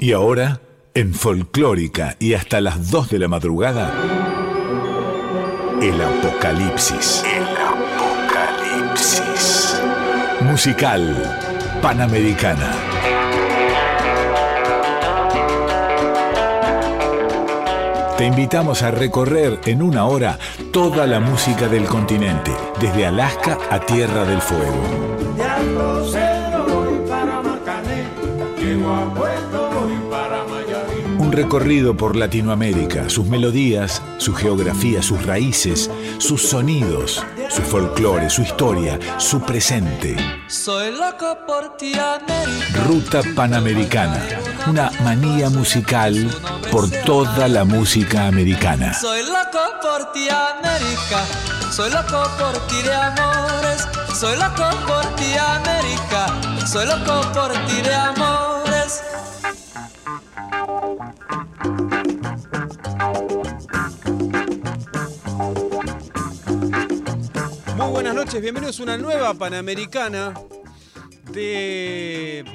Y ahora, en Folclórica y hasta las 2 de la madrugada, el Apocalipsis. El Apocalipsis. Musical Panamericana. Te invitamos a recorrer en una hora toda la música del continente, desde Alaska a Tierra del Fuego. De Alto Cedro voy para Macané, llego a Puerto voy para Mayarí. Un recorrido por Latinoamérica, sus melodías, su geografía, sus raíces, sus sonidos, su folclore, su historia, su presente. Soy loco por ti, América. Ruta Panamericana, una manía musical por toda la música americana. Soy loco por ti, América. Soy loco por ti de amores. Soy loco por ti, América. Soy loco por ti de amores. Muy buenas noches, bienvenidos a una nueva Panamericana desde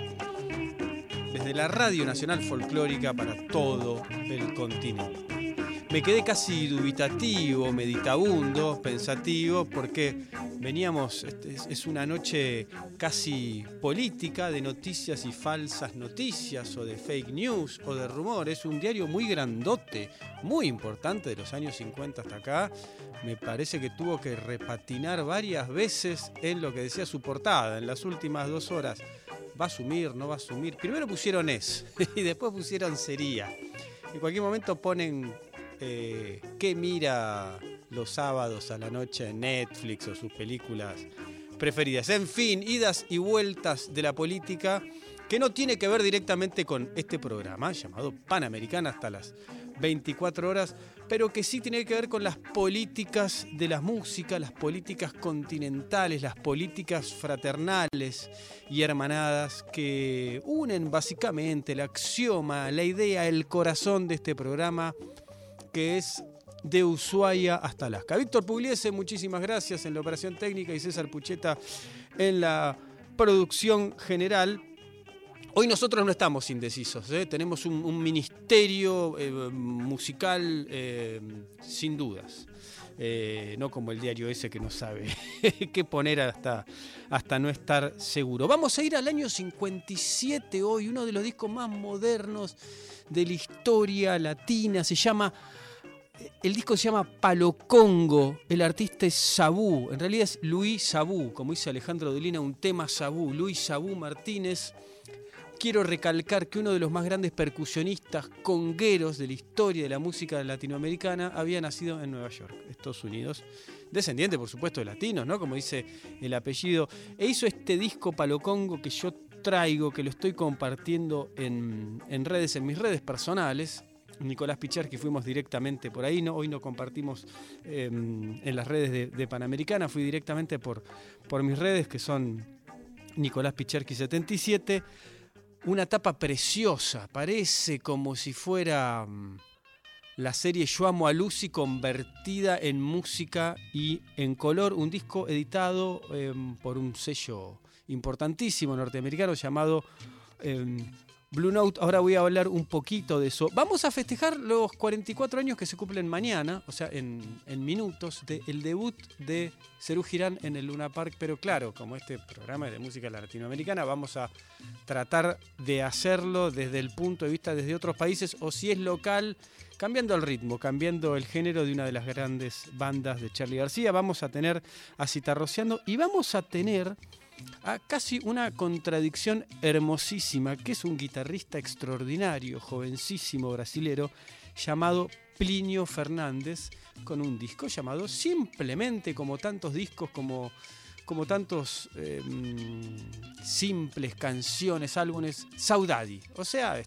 la Radio Nacional Folclórica para todo el continente. Me quedé casi dubitativo, meditabundo, pensativo, porque veníamos, es una noche casi política de noticias y falsas noticias, o de fake news, o de rumores. Es un diario muy grandote, muy importante de los años 50 hasta acá. Me parece que tuvo que repatinar varias veces en lo que decía su portada en las últimas 2 horas. ¿Va a asumir? ¿No va a asumir? Primero pusieron y después pusieron sería. En cualquier momento ponen qué mira los sábados a la noche en Netflix o sus películas preferidas. En fin, idas y vueltas de la política que no tiene que ver directamente con este programa llamado Panamericana hasta las 24 horas, pero que sí tiene que ver con las políticas de la música, las políticas continentales, las políticas fraternales y hermanadas que unen básicamente el axioma, la idea, el corazón de este programa, que es de Ushuaia hasta Alaska. Víctor Pugliese, muchísimas gracias en la operación técnica, y César Pucheta en la producción general. Hoy nosotros no estamos indecisos, tenemos un ministerio musical sin dudas, no como el diario ese que no sabe qué poner hasta no estar seguro. Vamos a ir al año 57 hoy, uno de los discos más modernos de la historia latina. El disco se llama Palo Congo, el artista es Sabú, en realidad es Luis Sabú, como dice Alejandro Dolina, un tema Sabú, Luis Sabú Martínez. Quiero recalcar que uno de los más grandes percusionistas congueros de la historia de la música latinoamericana había nacido en Nueva York, Estados Unidos. Descendiente, por supuesto, de latinos, ¿no? Como dice el apellido. E hizo este disco Palo Congo que yo traigo, que lo estoy compartiendo en redes, en mis redes personales. Nicolás Picharski, fuimos directamente por ahí, ¿no? Hoy no compartimos en las redes de Panamericana, fui directamente por mis redes, que son Nicolás Picharski 77. Una tapa preciosa, parece como si fuera la serie Yo Amo a Lucy convertida en música y en color. Un disco editado por un sello importantísimo norteamericano llamado Blue Note. Ahora voy a hablar un poquito de eso. Vamos a festejar los 44 años que se cumplen mañana, o sea, en minutos, del debut de Serú Girán en el Luna Park. Pero claro, como este programa es de música latinoamericana, vamos a tratar de hacerlo desde el punto de vista desde otros países, o si es local, cambiando el ritmo, cambiando el género de una de las grandes bandas de Charly García. Vamos a tener a Citarrociando y vamos a tener a casi una contradicción hermosísima, que es un guitarrista extraordinario, jovencísimo brasilero, llamado Plinio Fernández, con un disco llamado simplemente, como tantos discos, como tantos simples canciones, álbumes, Saudade. O sea,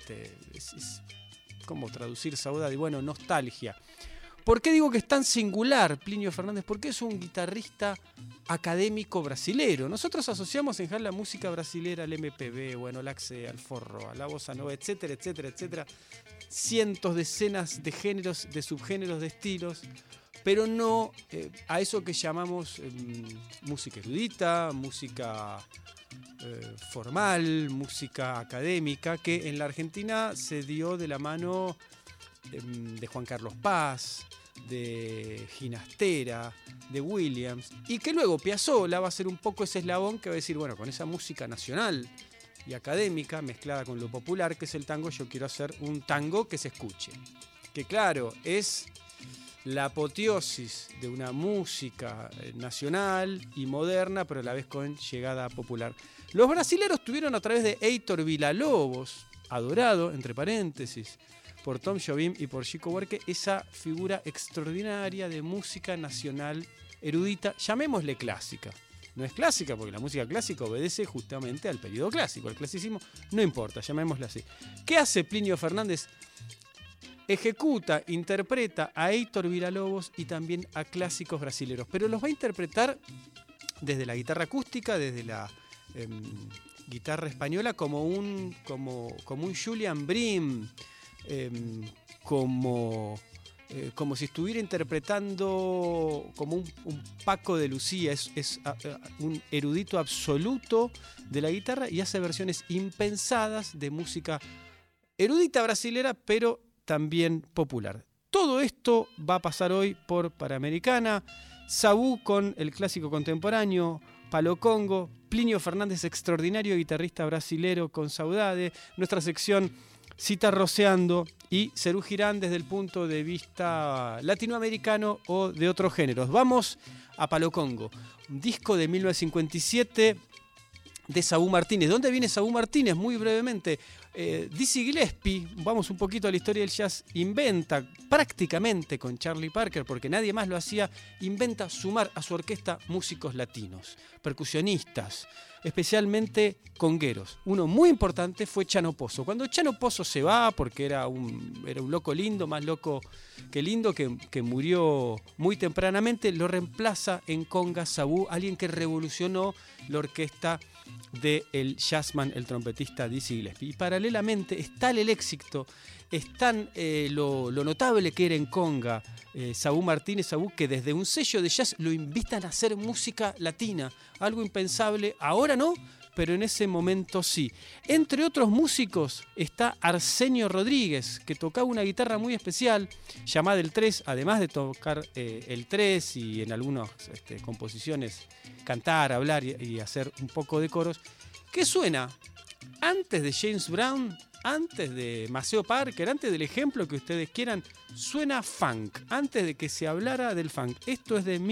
¿cómo traducir Saudade? Bueno, nostalgia. ¿Por qué digo que es tan singular Plinio Fernández? Porque es un guitarrista académico brasilero. Nosotros asociamos en general la música brasilera al MPB, bueno, al Axe, al forro, a la bossa nova, etcétera, etcétera, etcétera. Cientos, decenas de géneros, de subgéneros, de estilos, pero no a eso que llamamos música erudita, música formal, música académica, que en la Argentina se dio de la mano de Juan Carlos Paz, de Ginastera, de Williams, y que luego Piazzolla va a ser un poco ese eslabón que va a decir, bueno, con esa música nacional y académica mezclada con lo popular que es el tango, yo quiero hacer un tango que se escuche. Que claro, es la apoteosis de una música nacional y moderna, pero a la vez con llegada popular. Los brasileros tuvieron a través de Heitor Villa-Lobos, adorado, entre paréntesis, por Tom Jobim y por Chico Buarque, esa figura extraordinaria de música nacional erudita, llamémosle clásica. No es clásica porque la música clásica obedece justamente al periodo clásico, al clasicismo, no importa, llamémosla así. ¿Qué hace Plinio Fernández? Ejecuta, interpreta a Heitor Villa-Lobos y también a clásicos brasileros, pero los va a interpretar desde la guitarra acústica, desde la guitarra española, como un Julian Brim, como si estuviera interpretando como un Paco de Lucía. Es un erudito absoluto de la guitarra y hace versiones impensadas de música erudita brasilera, pero también popular. Todo esto va a pasar hoy por Panamericana. Sabú con el clásico contemporáneo, Palo Congo, Plinio Fernández, extraordinario guitarrista brasilero con Saudade, nuestra sección Cita Roceando y Serú Girán desde el punto de vista latinoamericano o de otros géneros. Vamos a Palo Congo, un disco de 1957 de Sabú Martínez. ¿De dónde viene Sabú Martínez? Muy brevemente. Dizzy Gillespie, vamos un poquito a la historia del jazz, inventa prácticamente con Charlie Parker, porque nadie más lo hacía, inventa sumar a su orquesta músicos latinos, percusionistas, especialmente congueros. Uno muy importante fue Chano Pozo. Cuando Chano Pozo se va, porque era un loco lindo, más loco que lindo, que murió muy tempranamente, lo reemplaza en conga Sabú, alguien que revolucionó la orquesta del jazzman, el trompetista Dizzy Gillespie. Y paralelamente es tal el éxito, es tan lo notable que era en conga Sabú Martínez, Sabú, que desde un sello de jazz lo invitan a hacer música latina, algo impensable, ahora no, pero en ese momento sí. Entre otros músicos está Arsenio Rodríguez, que tocaba una guitarra muy especial llamada el 3, además de tocar el 3 y en algunas composiciones cantar, hablar y hacer un poco de coros, que suena antes de James Brown, antes de Maceo Parker, antes del ejemplo que ustedes quieran, suena funk, antes de que se hablara del funk. Esto es de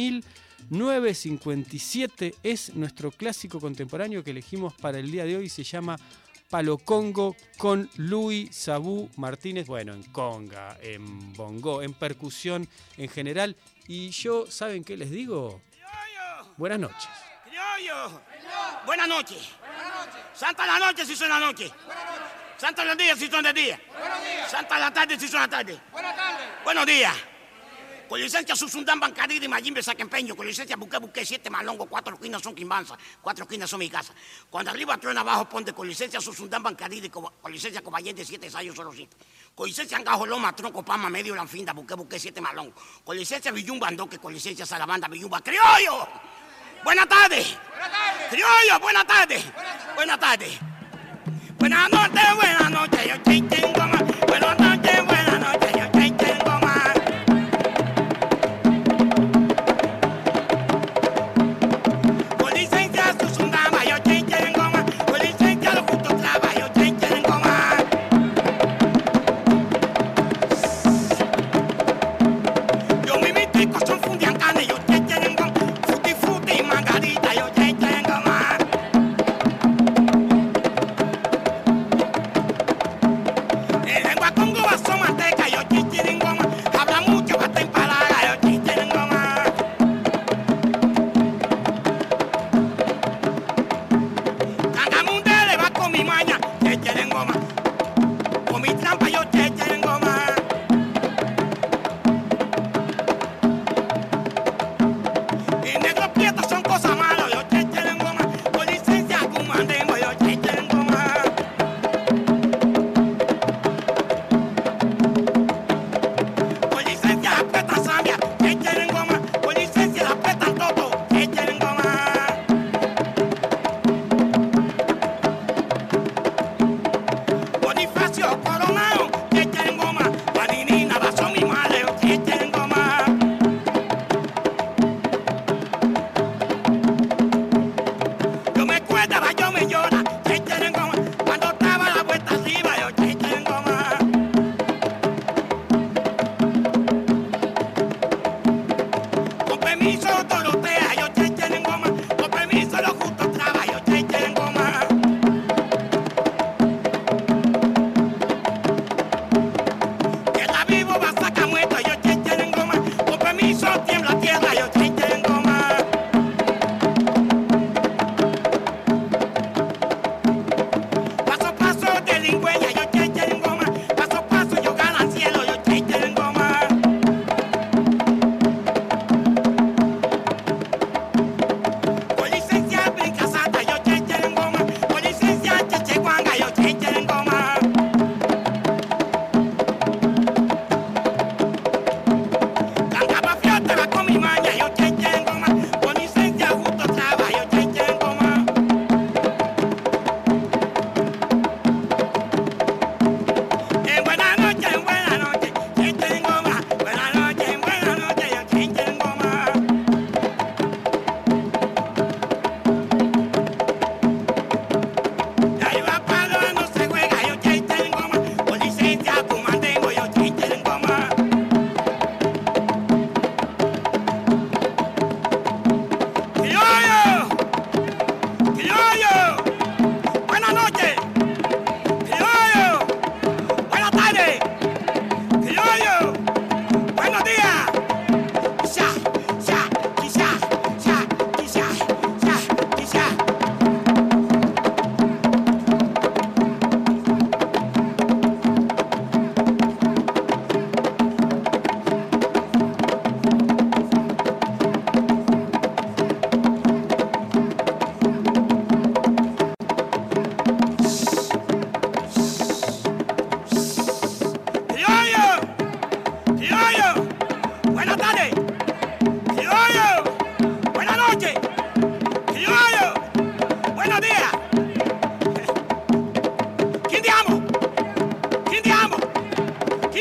1957, es nuestro clásico contemporáneo que elegimos para el día de hoy, se llama Palo Congo con Luis Sabú Martínez, bueno, en conga, en bongo, en percusión en general. Y yo, ¿saben qué les digo? Buenas noches. Criollo. Buenas noches. Santa la noche si suena noche. Santa los días si son de día. Santa la tarde si son la tarde. Buenos días. Con licencia Susundán Bancadí de Mayimbe Saquempeño, con licencia Buque 7 Malongo, 4 esquinas son Quimbanza, 4 esquinas son mi casa. Cuando arriba truena abajo ponte con licencia Susundán Bancadí, con licencia Cobayente 7 ensayos solo 7. Con licencia Angajo Loma, Tronco Pama, Medio Lanfinda, Buque 7 Malongo. Con licencia Villumba Andoque, con licencia Salabanda Villumba. ¡Criollo! Buenas tardes. Criollo, buenas tardes. Buenas tardes. Buenas noches, yo tengo más. Buenas noches, yo tengo más. Con licencia Susundamba, yo tengo más. Con licencia Los Justos Traba, yo tengo más. Yo mi mitico son fundiancanes, yo tengo más. Futi y Margarita, yo tengo más. Congo vaso manteca, yo chichirin goma. Habla mucho, hasta empalaga, yo chichirin goma. Cangamunde le va con mi maña, chichirin goma. Con mi trampa, yo chichirin goma. Y negros prietos son cosas malas, yo chichirin goma. Con licencia, comandemos, yo chichirin goma.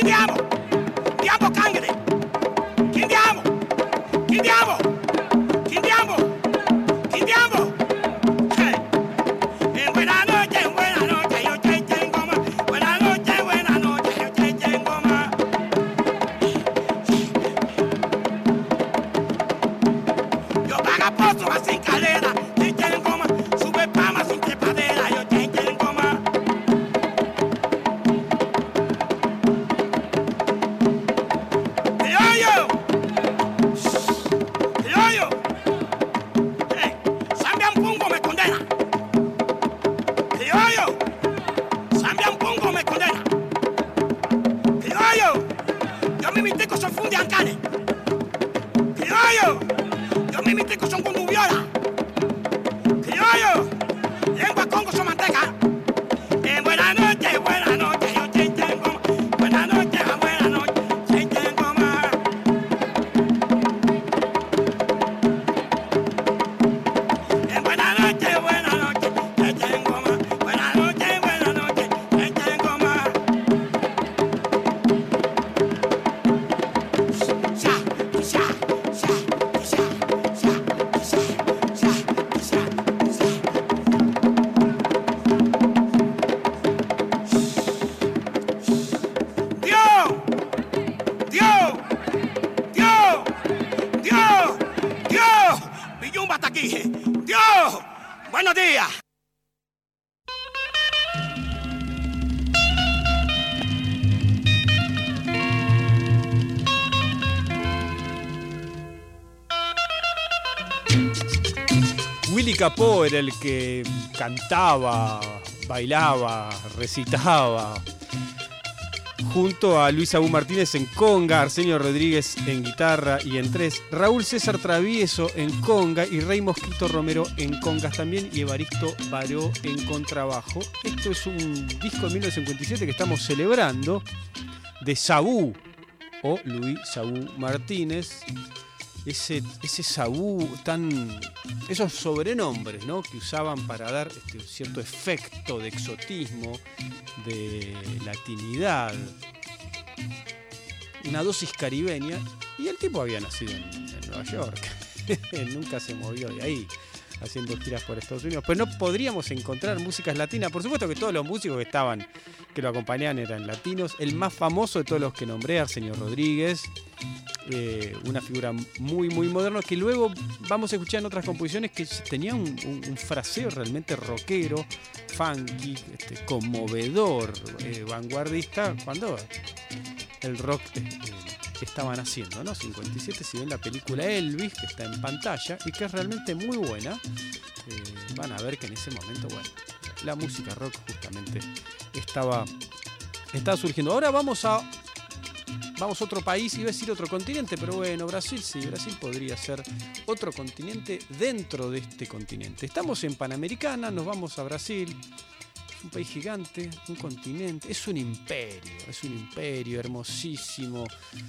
Quindiamo, diamo cangre. Quindiamo, quindiamo, quindiamo, quindiamo. Buena noche, yo te tengo más. Buena noche, yo te tengo más. Yo paga pozo más sin calera, te tengo más. Sube pama sin trepadera, yo te tengo más. Criollo, criollo. Zambian Pungo me condena. Criollo, Zambian Pungo me condena. Criollo, yo mi mitico son fundi ancane. Criollo, yo mi mitico son conuviola. Criollo, lengua congo son manteca. Buena noche, yo te tengo más. Buena noche, te tengo más. Buena noche, te tengo más. Buena noche, te tengo más. Dios, Villumba está aquí. Dios, buenos días. Willy Capó era el que cantaba, bailaba, recitaba, junto a Luis Abú Martínez en conga, Arsenio Rodríguez en guitarra y en tres, Raúl César Travieso en conga y Rey Mosquito Romero en congas también y Evaristo Baró en contrabajo. Esto es un disco de 1957 que estamos celebrando de Sabú o Luis Sabú Martínez. Ese Sabú esos sobrenombres, ¿no?, que usaban para dar cierto efecto de exotismo, de latinidad, una dosis caribeña, y el tipo había nacido en Nueva York, nunca se movió de ahí haciendo giras por Estados Unidos, pero no podríamos encontrar músicas latinas. Por supuesto que todos los músicos que lo acompañaban eran latinos. El más famoso de todos los que nombré, Arsenio Rodríguez, una figura muy muy moderna, que luego vamos a escuchar en otras composiciones, que tenía un fraseo realmente rockero, funky, conmovedor, vanguardista, cuando el rock estaban haciendo, ¿no? 57, si ven la película Elvis, que está en pantalla y que es realmente muy buena, van a ver que en ese momento, bueno, la música rock justamente estaba surgiendo. Ahora vamos a otro país, iba a decir otro continente, pero bueno, Brasil sí, Brasil podría ser otro continente dentro de este continente. Estamos en Panamericana, nos vamos a Brasil. Un país gigante, un continente, es un imperio hermosísimo,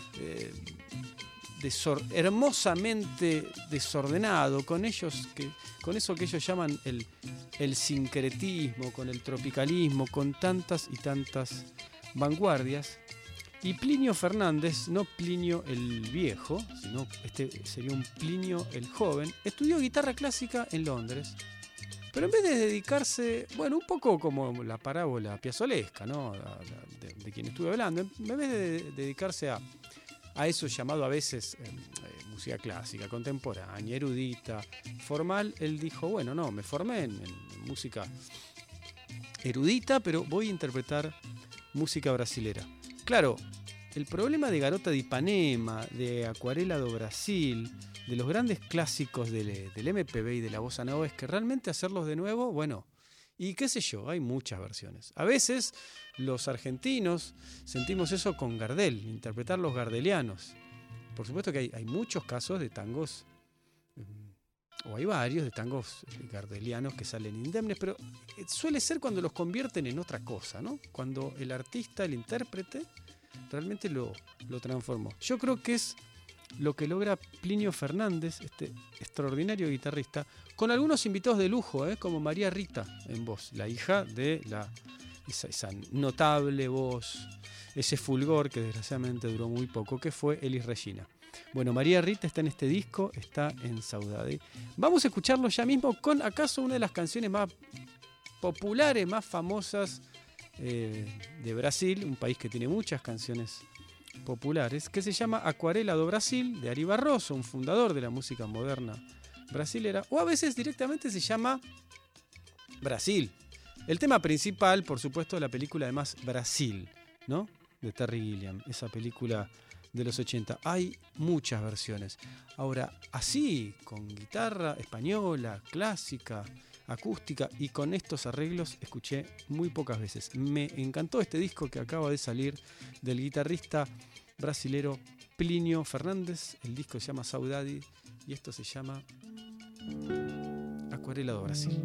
hermosamente desordenado, con eso que ellos llaman el sincretismo, con el tropicalismo, con tantas y tantas vanguardias. Y Plinio Fernández, no Plinio el viejo, sino sería un Plinio el joven, estudió guitarra clásica en Londres. Pero en vez de dedicarse, bueno, un poco como la parábola piazzolesca, ¿no?, de quien estuve hablando, en vez de dedicarse a eso llamado a veces música clásica, contemporánea, erudita, formal, él dijo, bueno, no, me formé en música erudita, pero voy a interpretar música brasilera. Claro, el problema de Garota de Ipanema, de Acuarela do Brasil, de los grandes clásicos del MPB y de la bossa nova, es que realmente hacerlos de nuevo, bueno, y qué sé yo, hay muchas versiones. A veces los argentinos sentimos eso con Gardel, interpretar los gardelianos. Por supuesto que hay muchos casos de tangos, o hay varios de tangos gardelianos que salen indemnes, pero suele ser cuando los convierten en otra cosa, ¿no? Cuando el artista, el intérprete, realmente lo transformó. Yo creo que es lo que logra Plinio Fernández, este extraordinario guitarrista, con algunos invitados de lujo, como María Rita en voz, la hija de esa notable voz. ese fulgor que desgraciadamente duró muy poco, que fue Elis Regina. Bueno, María Rita está en este disco, está en Saudade. Vamos a escucharlo ya mismo con acaso una de las canciones más populares, más famosas de Brasil, un país que tiene muchas canciones populares, que se llama Acuarela do Brasil, de Ari Barroso, un fundador de la música moderna brasilera, o a veces directamente se llama Brasil. El tema principal, por supuesto, de la película además Brasil, ¿no? De Terry Gilliam, esa película de los 80. Hay muchas versiones. Ahora, así, con guitarra española, clásica, acústica y con estos arreglos, escuché muy pocas veces. Me encantó este disco que acaba de salir del guitarrista brasilero Plinio Fernández. El disco se llama Saudade y esto se llama Acuarela do Brasil.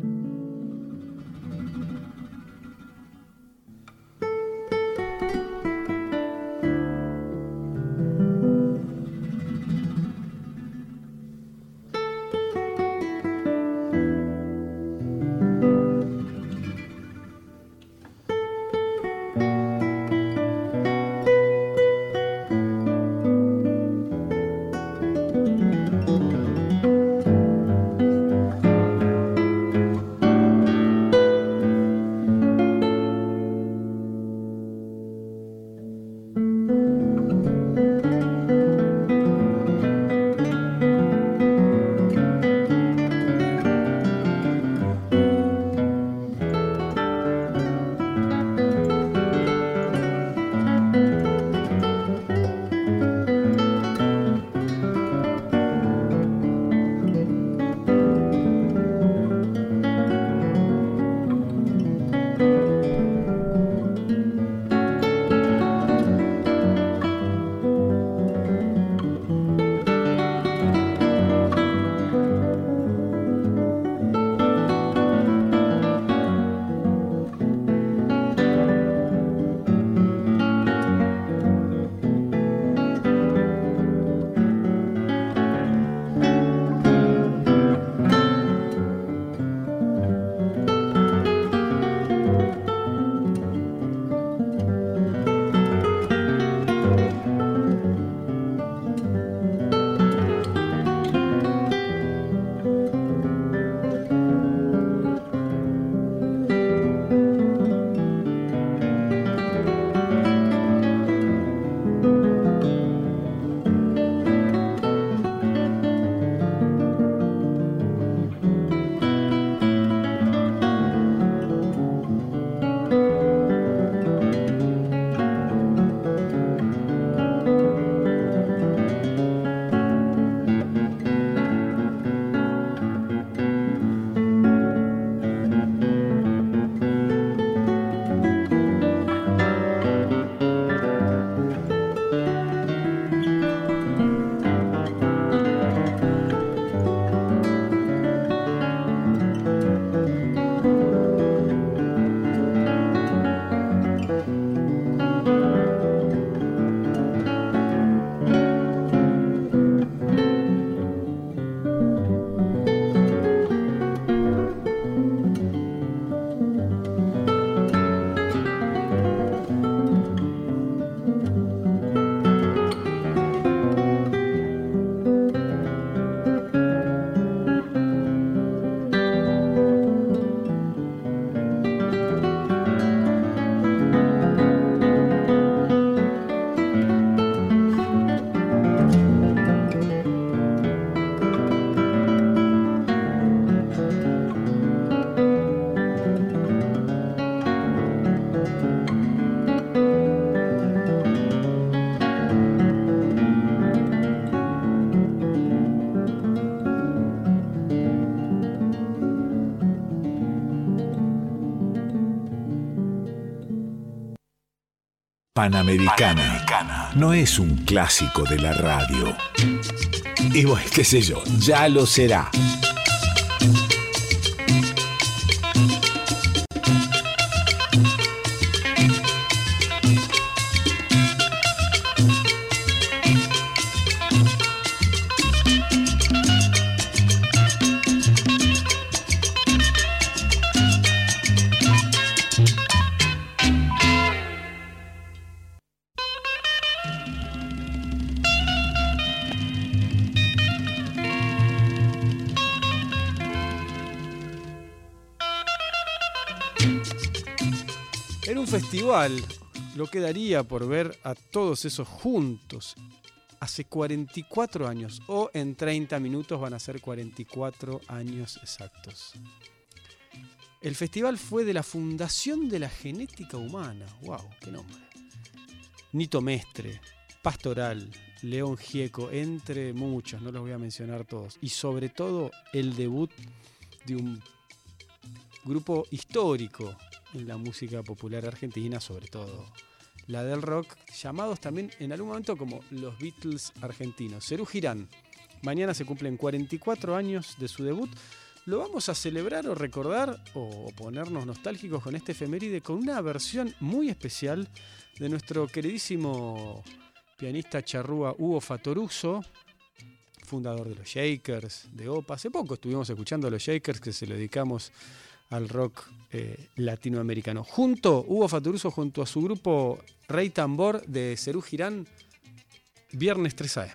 Panamericana no es un clásico de la radio. Y bueno, qué sé yo, ya lo será. un festival lo que daría por ver a todos esos juntos hace 44 años, o en 30 minutos van a ser 44 años exactos. El festival fue de la Fundación de la Genética Humana. ¡Wow! ¡Qué nombre! Nito Mestre, Pastoral, León Gieco, entre muchos, no los voy a mencionar todos. Y sobre todo el debut de un grupo histórico en la música popular argentina, sobre todo la del rock, llamados también en algún momento como los Beatles argentinos. Serú Girán, mañana se cumplen 44 años de su debut. Lo vamos a celebrar o recordar o ponernos nostálgicos con este efeméride con una versión muy especial de nuestro queridísimo pianista charrúa Hugo Fattoruso, fundador de los Shakers, de OPA. Hace poco estuvimos escuchando a los Shakers, que se lo dedicamos al rock latinoamericano. Hugo Fattoruso junto a su grupo Rey Tambor de Serú Girán, viernes 3 AM.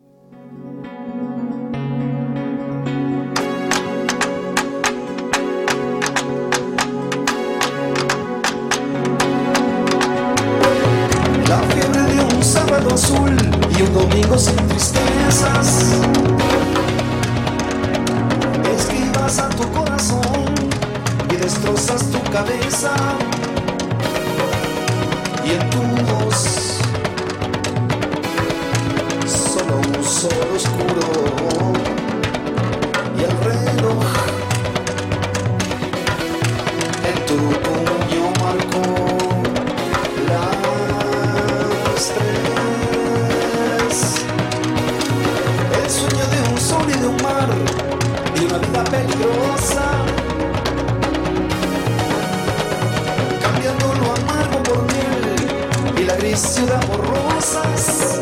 La fiebre de un sábado azul y un domingo sin tristezas. Esquivas a tu corazón y destrozas tu cabeza. Y en tu voz solo un sol oscuro y el reloj en tu puño marcó las 3. El sueño de un sol y de un mar y una vida peligrosa, cambiando lo amargo por miel y la gris ciudad por rosas.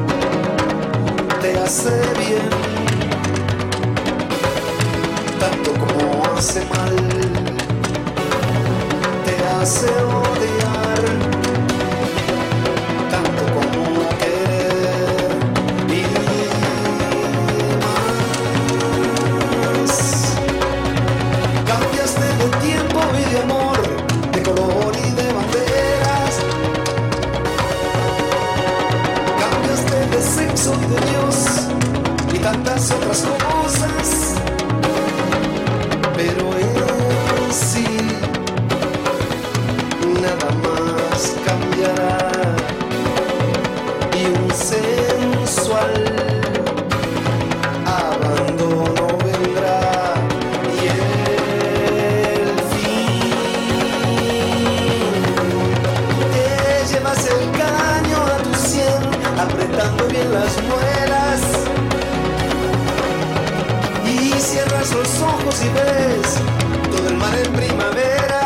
Te hace bien tanto como hace mal, te hace odiar tanto como querer y más. Cambiaste de tiempo y de amor, de color y de banderas. Cambiaste de sexo y de Dios y tantas otras cosas. Pero él sí, nada más cambiará y un sensual abandono vendrá y el fin. Te llevas el caño a tu sien, apretando bien las muelas, y cierras los ojos y ves todo el mar en primavera.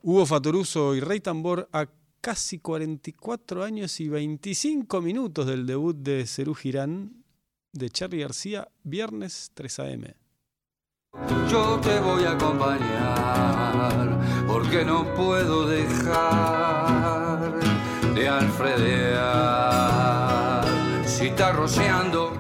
Hugo Fattoruso y Rey Tambor a casi 44 años y 25 minutos del debut de Serú Girán de Charly García, viernes 3 a.m. Yo te voy a acompañar porque no puedo dejar de alfredear si está rociando.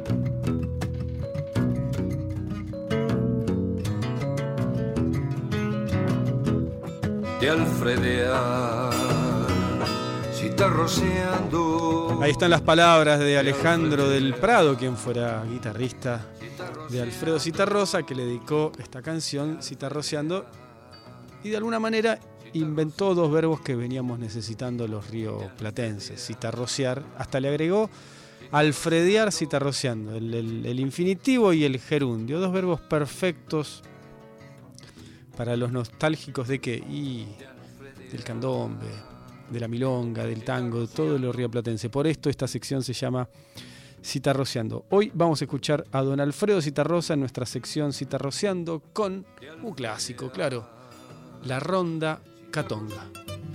De alfredear si está rociando. Ahí están las palabras de Alejandro del Prado, quien fuera guitarrista de Alfredo Citarrosa, que le dedicó esta canción, Citarroceando, y de alguna manera inventó dos verbos que veníamos necesitando los rioplatenses, citarrocear, hasta le agregó alfredear citarroceando, el infinitivo y el gerundio, dos verbos perfectos para los nostálgicos de qué, y del candombe, de la milonga, del tango, de todo lo rioplatense. Por esto esta sección se llama Citarroceando. Hoy vamos a escuchar a don Alfredo Citarrosa en nuestra sección Citarroceando con un clásico, claro, la ronda Catonga.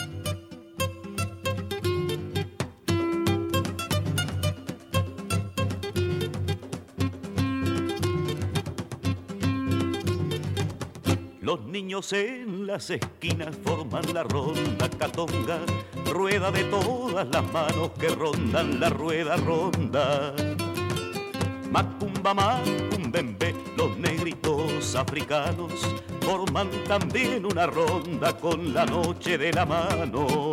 Los niños en las esquinas forman la ronda Catonga, rueda de todas las manos que rondan la rueda ronda. Macumba, macumbembe, los negritos africanos forman también una ronda con la noche de la mano.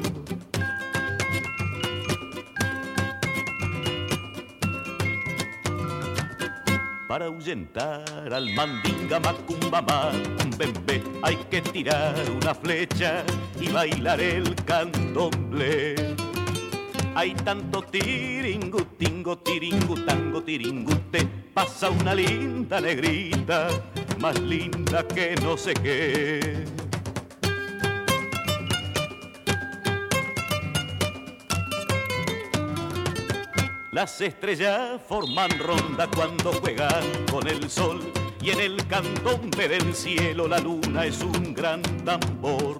Para ahuyentar al mandinga, macumba, macumbembe, hay que tirar una flecha y bailar el candomblé. Hay tanto tiringutingo, tiringutango, tiringute, pasa una linda negrita, más linda que no sé qué. Las estrellas forman ronda cuando juegan con el sol, y en el candombe del cielo la luna es un gran tambor.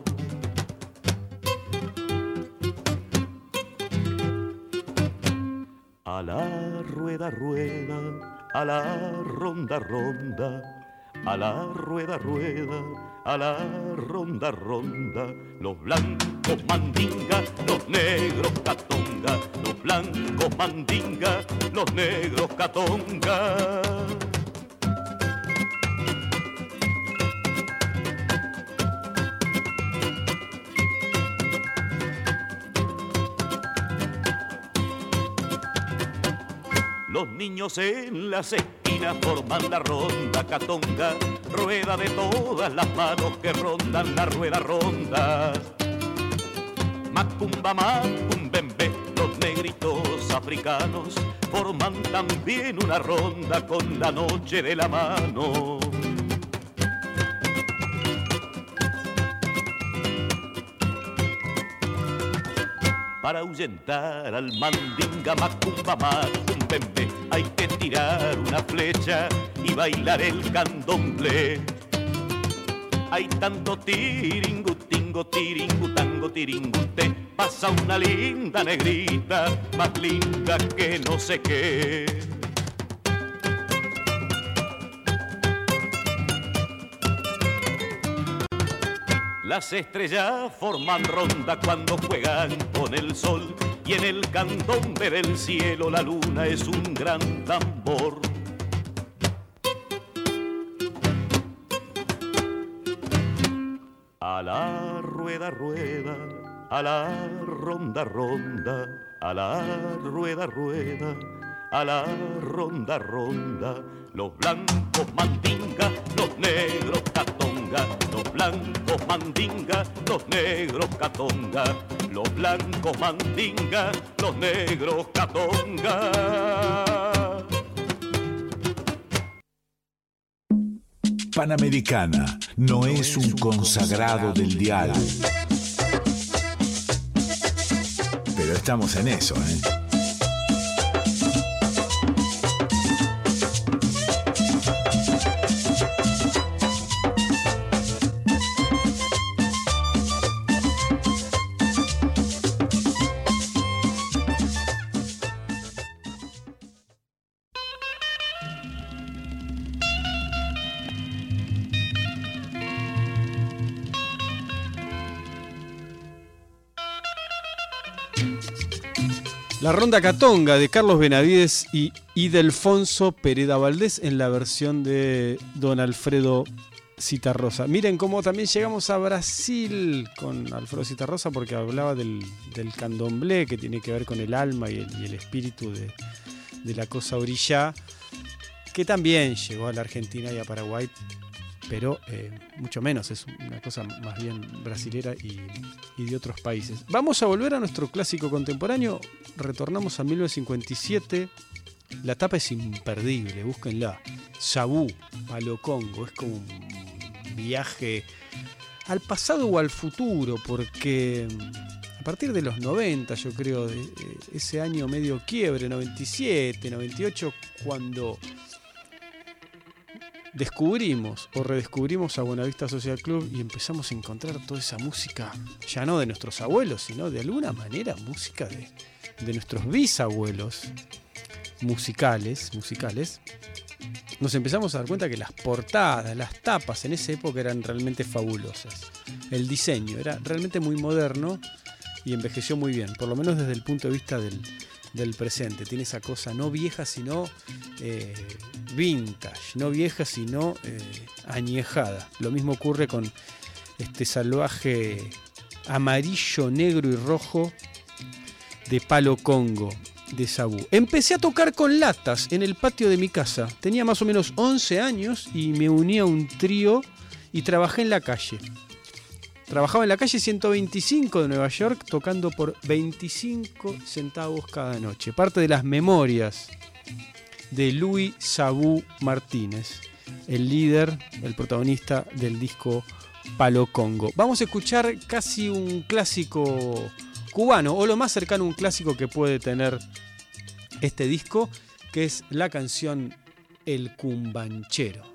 A la rueda, rueda, a la ronda, ronda, a la rueda, rueda, a la ronda, ronda. Los blancos mandinga, los negros catonga, los blancos mandinga, los negros catonga. Los niños en las esquinas forman la ronda catonga, rueda de todas las manos que rondan la rueda ronda. Macumba, macumbembe, los negritos africanos forman también una ronda con la noche de la mano. Para ahuyentar al mandinga, macumba, macumbembe, hay que tirar una flecha y bailar el candomblé. Hay tanto tiringutingo, tiringutango, tiringute, pasa una linda negrita, más linda que no sé qué. Las estrellas forman ronda cuando juegan con el sol, y en el candombe del cielo la luna es un gran tambor. A la rueda, rueda, a la ronda, ronda, a la rueda, rueda, a la ronda, ronda. Los blancos mandinga, los negros catonga, los blancos mandinga, los negros catonga, los blancos mandinga, los negros catonga. Panamericana no es un consagrado del dial. Pero estamos en eso, ¿eh? La Ronda Catonga de Carlos Benavides y Ildefonso Pereda Valdés en la versión de Don Alfredo Zitarrosa. Miren cómo también llegamos a Brasil con Alfredo Zitarrosa, porque hablaba del candomblé, que tiene que ver con el alma y el espíritu de la cosa orillá, que también llegó a la Argentina y a Paraguay, pero mucho menos, es una cosa más bien brasilera y de otros países. Vamos a volver a nuestro clásico contemporáneo, retornamos a 1957, la tapa es imperdible, búsquenla, Zabú, Palo Congo, es como un viaje al pasado o al futuro, porque a partir de los 90, yo creo, ese año medio quiebre, 97, 98, cuando descubrimos o redescubrimos a Buenavista Social Club y empezamos a encontrar toda esa música, ya no de nuestros abuelos, sino de alguna manera música de nuestros bisabuelos musicales, nos empezamos a dar cuenta que las portadas, las tapas en esa época eran realmente fabulosas. El diseño era realmente muy moderno y envejeció muy bien, por lo menos desde el punto de vista del presente. Tiene esa cosa no vieja, sino vintage, no vieja, sino añejada. Lo mismo ocurre con este salvaje amarillo, negro y rojo de Palo Congo de Zabú. Empecé a tocar con latas en el patio de mi casa. Tenía más o menos 11 años y me uní a un trío y trabajé en la calle. Trabajaba en la calle 125 de Nueva York tocando por 25 centavos cada noche. Parte de las memorias de Luis Zabú Martínez, el líder, el protagonista del disco Palo Congo. Vamos a escuchar casi un clásico cubano, o lo más cercano a un clásico que puede tener este disco, que es la canción El Cumbanchero.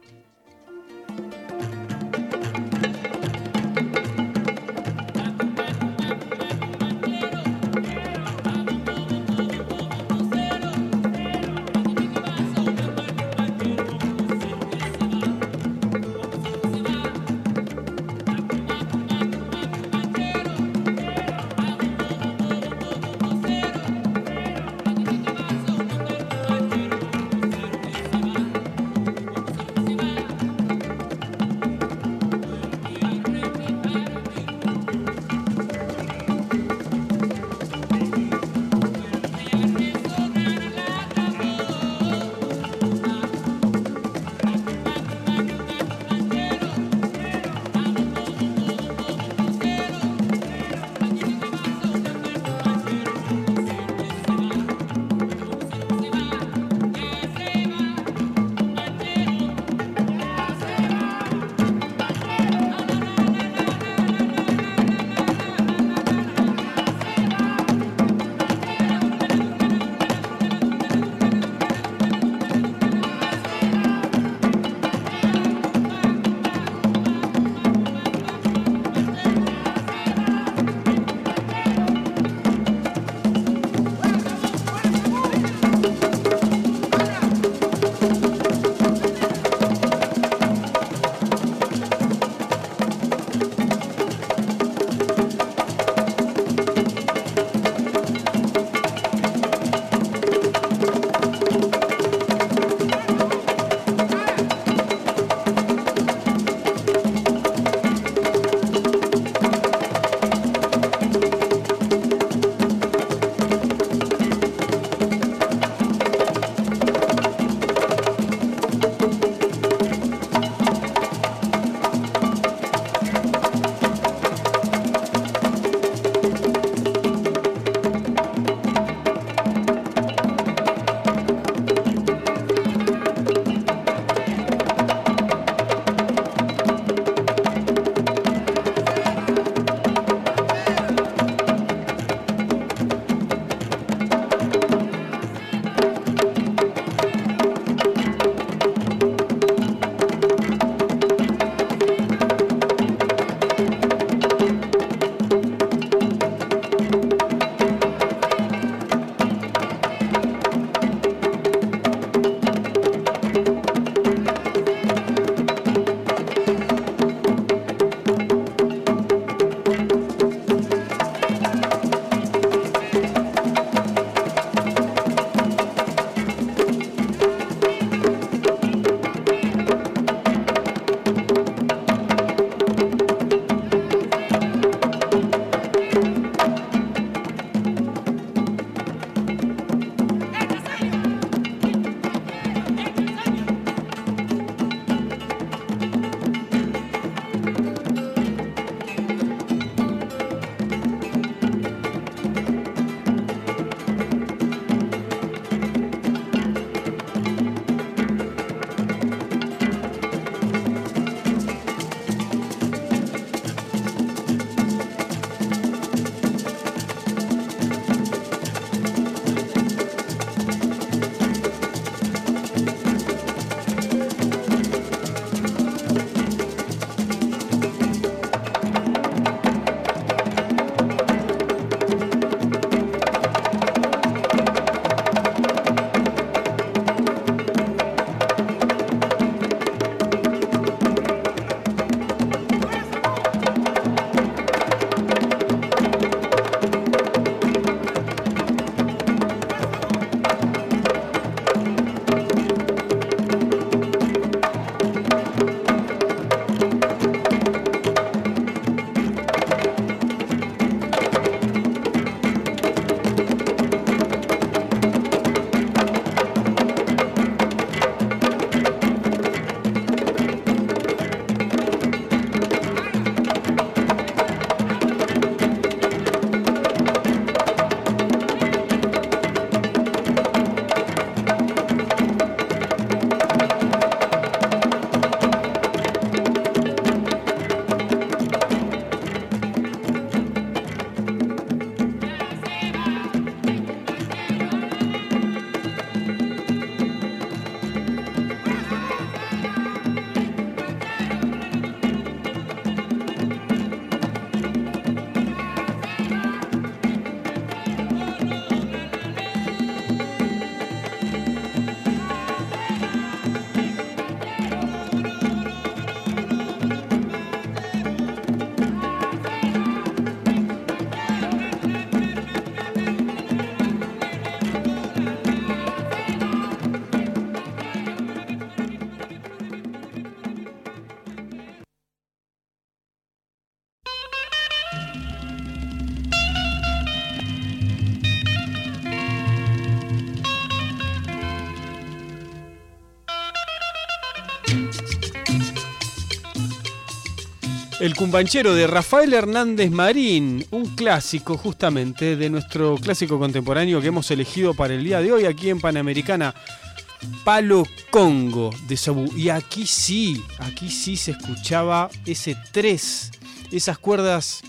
El cumbanchero de Rafael Hernández Marín, un clásico justamente de nuestro clásico contemporáneo que hemos elegido para el día de hoy aquí en Panamericana, Palo Congo de Sabú. Y aquí sí se escuchaba ese 3, esas cuerdas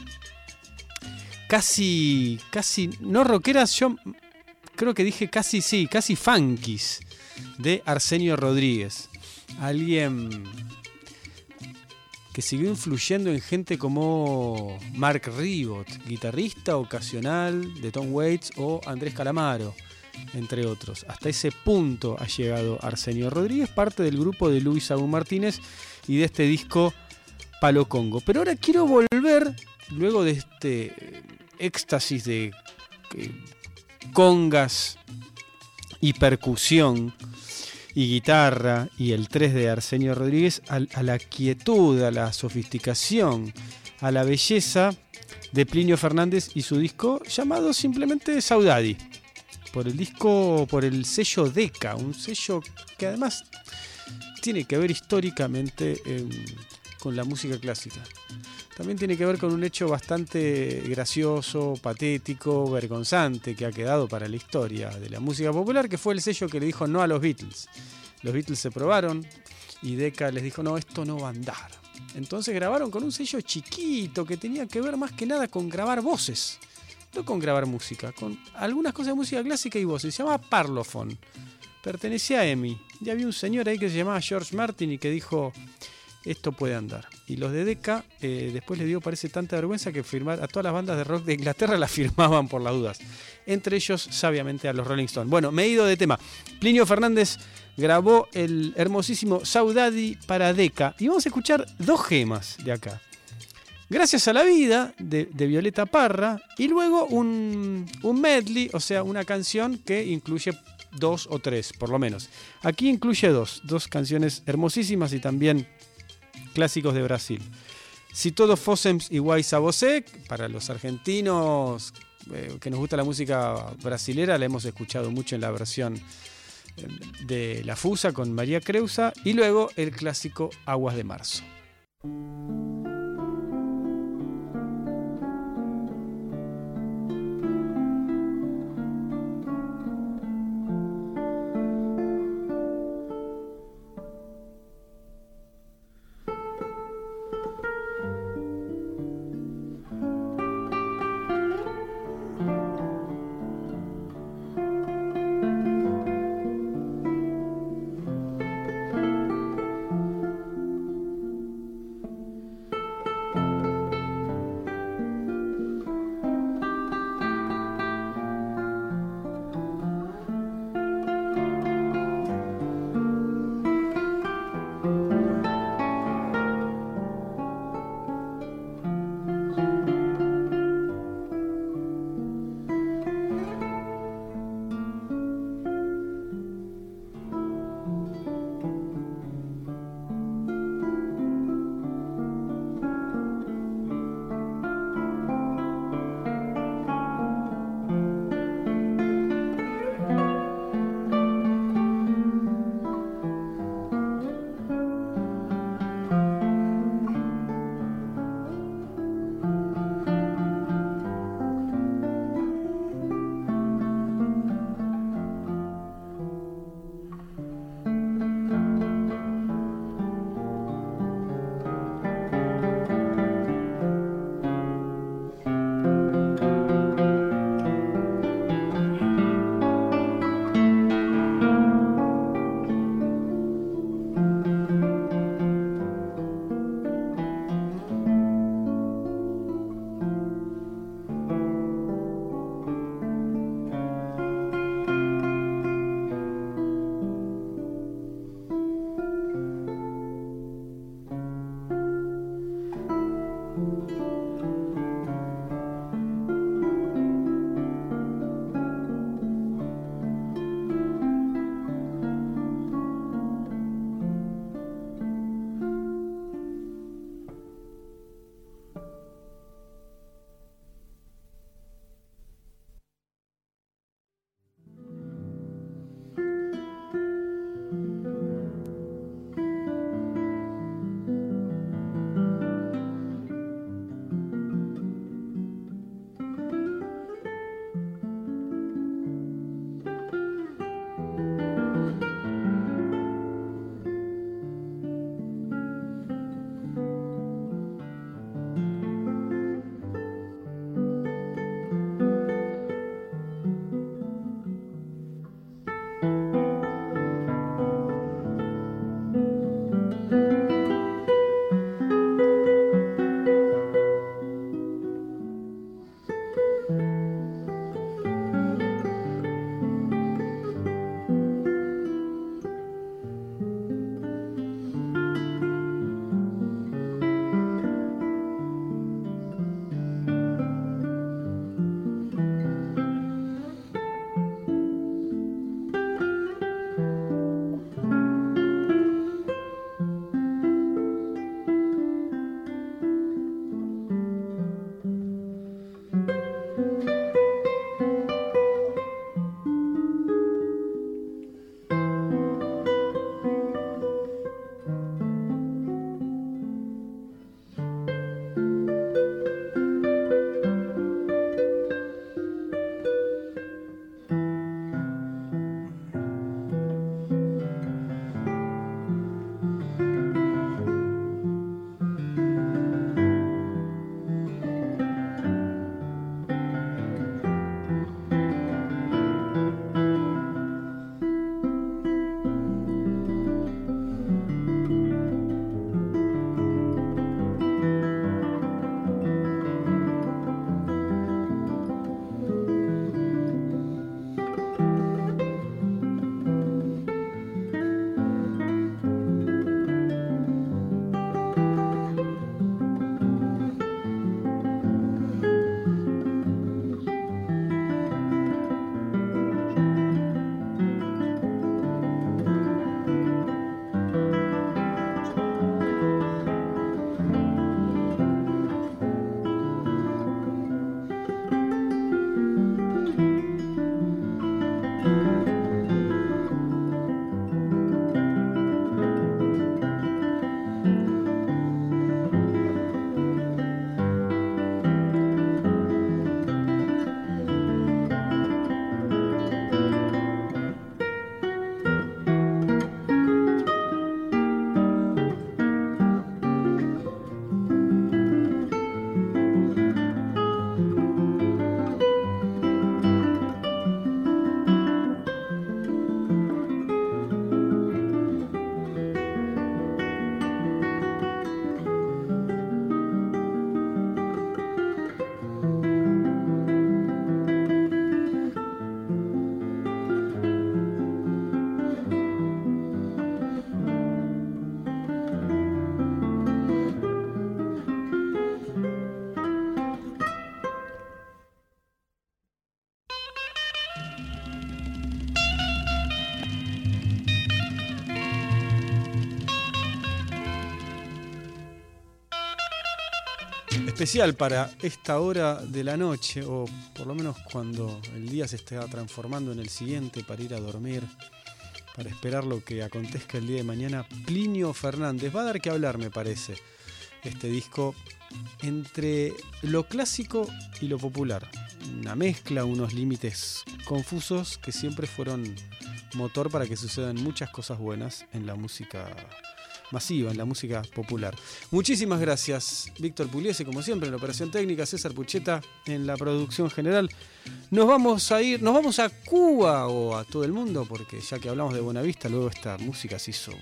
casi no rockeras, yo creo que dije casi funkis, de Arsenio Rodríguez. Alguien que siguió influyendo en gente como Mark Ribot, guitarrista ocasional de Tom Waits, o Andrés Calamaro, entre otros. Hasta ese punto ha llegado Arsenio Rodríguez, parte del grupo de Luis Sabú Martínez y de este disco Palo Congo. Pero ahora quiero volver, luego de este éxtasis de congas y percusión y guitarra y el 3 de Arsenio Rodríguez, a la quietud, a la sofisticación, a la belleza de Plinio Fernández y su disco llamado simplemente Saudade, por el sello Decca, un sello que además tiene que ver históricamente con la música clásica. También tiene que ver con un hecho bastante gracioso, patético, vergonzante que ha quedado para la historia de la música popular, que fue el sello que le dijo no a los Beatles. Los Beatles se probaron y Decca les dijo no, esto no va a andar. Entonces grabaron con un sello chiquito que tenía que ver más que nada con grabar voces, no con grabar música, con algunas cosas de música clásica y voces. Se llamaba Parlophone, pertenecía a EMI. Y había un señor ahí que se llamaba George Martin y que dijo esto puede andar. Y los de Decca después les dio, parece, tanta vergüenza que a todas las bandas de rock de Inglaterra las firmaban por las dudas. Entre ellos, sabiamente, a los Rolling Stones. Bueno, me he ido de tema. Plinio Fernández grabó el hermosísimo Saudade para Decca. Y vamos a escuchar 2 gemas de acá. Gracias a la vida, de Violeta Parra. Y luego un medley, o sea, una canción que incluye 2 o 3, por lo menos. Aquí incluye 2 canciones hermosísimas y también clásicos de Brasil. Si todos fóssems iguais a você, para los argentinos que nos gusta la música brasilera, la hemos escuchado mucho en la versión de La Fusa con María Creusa, y luego el clásico Aguas de Marzo. especial para esta hora de la noche, o por lo menos cuando el día se está transformando en el siguiente para ir a dormir, para esperar lo que acontezca el día de mañana. Plinio Fernández va a dar que hablar, me parece, este disco entre lo clásico y lo popular. Una mezcla, unos límites confusos que siempre fueron motor para que sucedan muchas cosas buenas en la música masiva, en la música popular. Muchísimas gracias, Víctor Pugliese, como siempre, en la operación técnica, César Pucheta en la producción general. Nos vamos a Cuba o a todo el mundo, porque ya que hablamos de Buenavista, luego esta música se hizo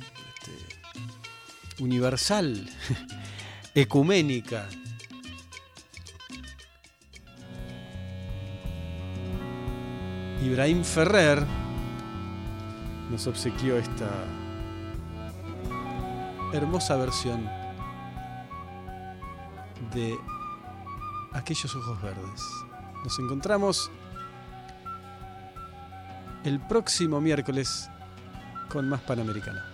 universal, ecuménica. Ibrahim Ferrer nos obsequió esta hermosa versión de Aquellos ojos verdes. Nos encontramos el próximo miércoles con más Panamericana.